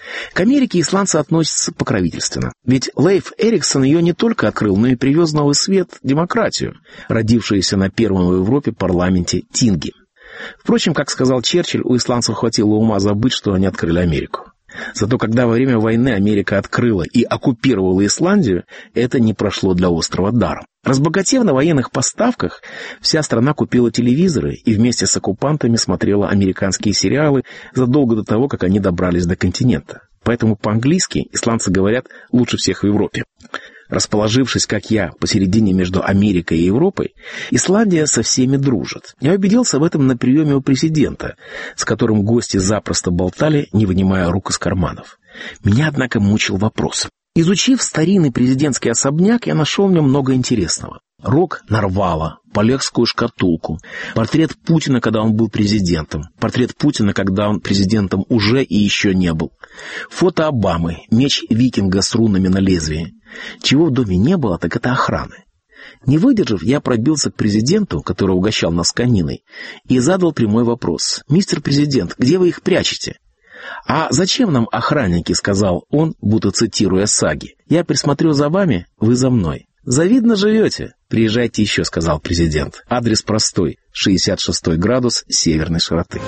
К Америке исландцы относятся покровительственно. Ведь Лейф Эриксон ее не только открыл, но и привез в новый свет демократию, родившуюся на первом в Европе парламенте Тинги. Впрочем, как сказал Черчилль, у исландцев хватило ума забыть, что они открыли Америку. Зато когда во время войны Америка открыла и оккупировала Исландию, это не прошло для острова даром. Разбогатев на военных поставках, вся страна купила телевизоры и вместе с оккупантами смотрела американские сериалы задолго до того, как они добрались до континента. Поэтому по-английски исландцы говорят лучше всех в Европе. Расположившись, как я, посередине между Америкой и Европой, Исландия со всеми дружит. Я убедился в этом на приеме у президента, с которым гости запросто болтали, не вынимая рук из карманов. Меня, однако, мучил вопрос. Изучив старинный президентский особняк, я нашел в нем много интересного. Рог Нарвала, Полегскую шкатулку, портрет Путина, когда он был президентом, портрет Путина, когда он президентом уже и еще не был, фото Обамы, меч викинга с рунами на лезвии. Чего в доме не было, так это охраны. Не выдержав, я пробился к президенту, который угощал нас кониной, и задал прямой вопрос. «Мистер президент, где вы их прячете?» «А зачем нам охранники?» — сказал он, будто цитируя саги. «Я присмотрю за вами, вы за мной». «Завидно живете. Приезжайте еще», — сказал президент. Адрес простой. 66 градус северной широты.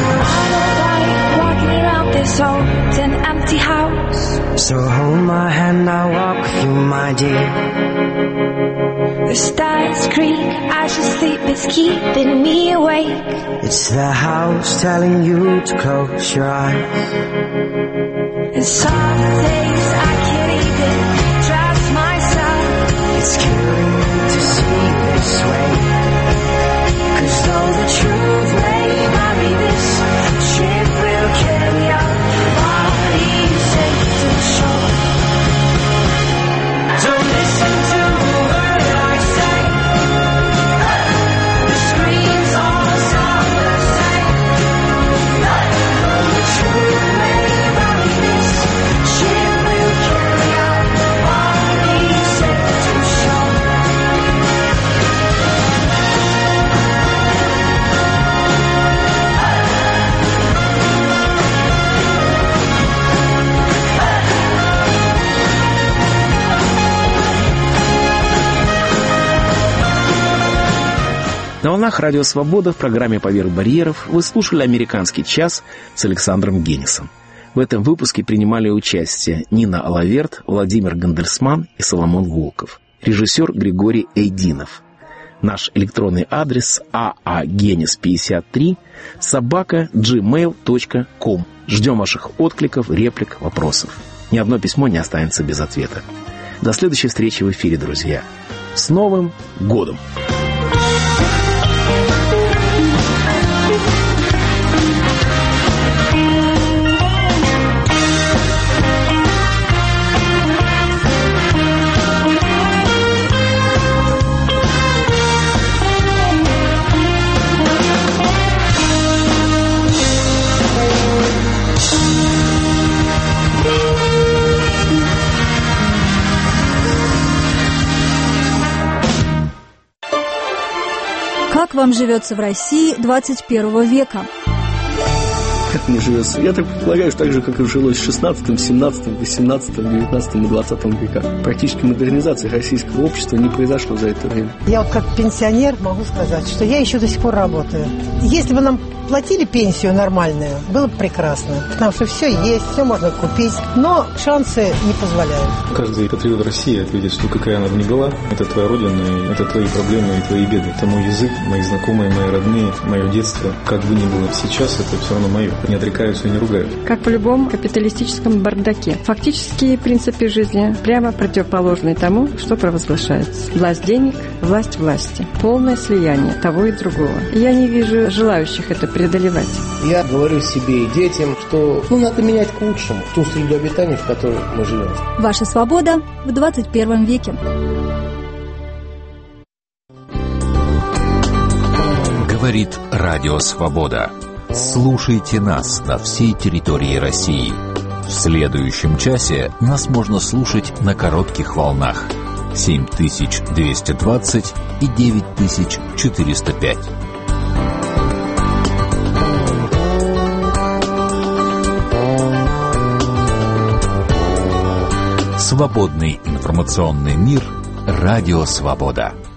So hold my hand, I'll walk with you, my dear. The stars creak, I should sleep, it's keeping me awake. It's the house telling you to close your eyes. And some days I can't even trust myself. It's killing me to see this way. 'Cause though the truth may vary, this ship will carry our bodies safe to shore. Don't listen to a word I say. The screams all sound the same. Though the truth may vary, this ship will carry our bodies safe to shore. На волнах Радио Свобода в программе «Поверх барьеров» вы слушали «Американский час» с Александром Генисом. В этом выпуске принимали участие Нина Алаверт, Владимир Гандельсман и Соломон Волков. Режиссер Григорий Эйдинов. Наш электронный адрес aagenis53@gmail.com. Ждем ваших откликов, реплик, вопросов. Ни одно письмо не останется без ответа. До следующей встречи в эфире, друзья. С Новым годом! Как вам живется в России 21 века? Как мне живется? Я так предполагаю, что так же, как и жилось в 16, 17, 18, 19 и 20 веках. Практически модернизация российского общества не произошло за это время. Я вот как пенсионер могу сказать, что я еще до сих пор работаю. Если бы нам платили пенсию нормальную, было бы прекрасно. Потому что все есть, все можно купить, но шансы не позволяют. Каждый патриот России ответит, что какая она бы ни была, это твоя родина, и это твои проблемы и твои беды. Это мой язык, мои знакомые, мои родные, мое детство. Как бы ни было сейчас, это все равно мое. Не отрекаются и не ругают. Как в любом капиталистическом бардаке. Фактические принципы жизни прямо противоположны тому, что провозглашается. Власть денег, власть власти. Полное слияние того и другого. Я не вижу желающих это преодолевать. Я говорю себе и детям, что надо менять к лучшему ту среду обитания, в которой мы живем. Ваша свобода в 21 веке. Говорит Радио Свобода. Слушайте нас на всей территории России. В следующем часе нас можно слушать на коротких волнах 7220 и 9405. Свободный информационный мир. Радио Свобода.